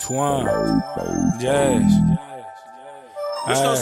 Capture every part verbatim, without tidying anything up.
Twan, Jazz. Twan.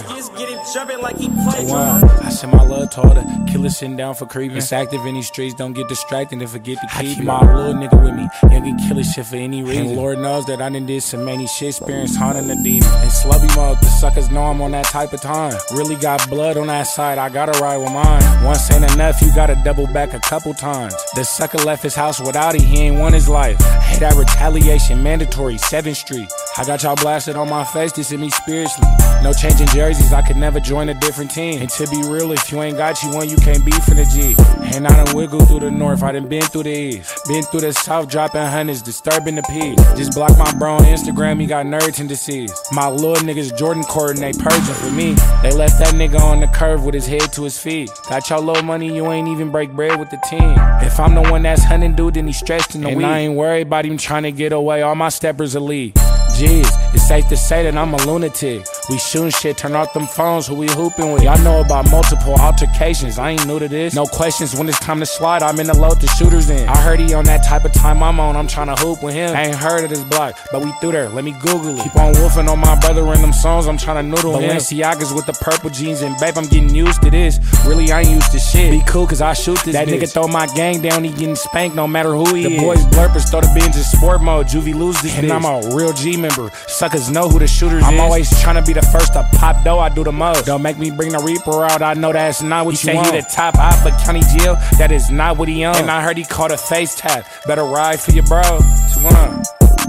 I send my love to all the killers sitting down for creeping. It's active in these streets, don't get distracted and forget to keep my little nigga with me. Young and killer shit for any reason. And Lord knows that I done did some many shit, experience haunting the demon. And slubby mode, the suckers know I'm on that type of time. Really got blood on that side, I gotta ride with mine. Once ain't enough, you gotta double back a couple times. The sucker left his house without it, he ain't want his life. Hey, that retaliation, mandatory, seventh street. I got y'all blasted on my face, this is me spiritually. No changing jerseys, I could never join a different team. And to be real, if you ain't got you one, you can't be from the G. And I done wiggled through the north, I done been through the east. Been through the south, dropping hundreds, disturbing the peace. Just block my bro on Instagram, he got nerd tendencies. My little niggas Jordan Court and they purging for me. They left that nigga on the curve with his head to his feet. Got y'all little money, you ain't even break bread with the team. If I'm the one that's hunting dude, then he stretched in the week. And I ain't worried about him trying to get away, all my steppers elite. Jeez, it's safe to say that I'm a lunatic. We shooting shit, turn off them phones, who we hooping with. Y'all know about multiple altercations, I ain't new to this. No questions when it's time to slide, I'm in the load the shooters in. I heard he on that type of time I'm on, I'm tryna hoop with him. I ain't heard of this block, but we through there, let me Google it. Keep on woofing on my brother in them songs, I'm tryna noodle him. Balenciagas with the purple jeans and babe, I'm getting used to this. Really, I ain't used to shit. Be cool cause I shoot this That bitch. Nigga throw my gang down, he getting spanked no matter who he the is. The boys blurpers throw the bins in sport mode, Juvie lose this and bitch. I'm a real G member, suckers know who the shooters I'm is. I'm always tryna be the first to pop though, I do the most. Don't make me bring the Reaper out, I know that's not what he you want. He say he the top op for county jail, that is not what he on. And I heard he caught a face tap, better ride for your bro. Twan.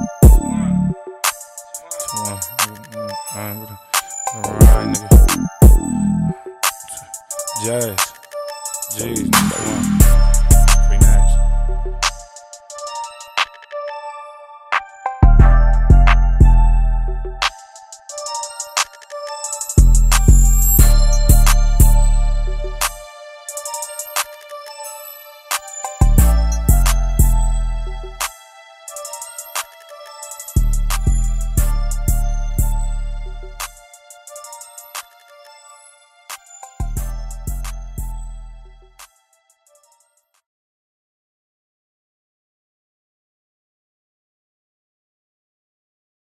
Twan. Alright, nigga. Jazz. Jeez.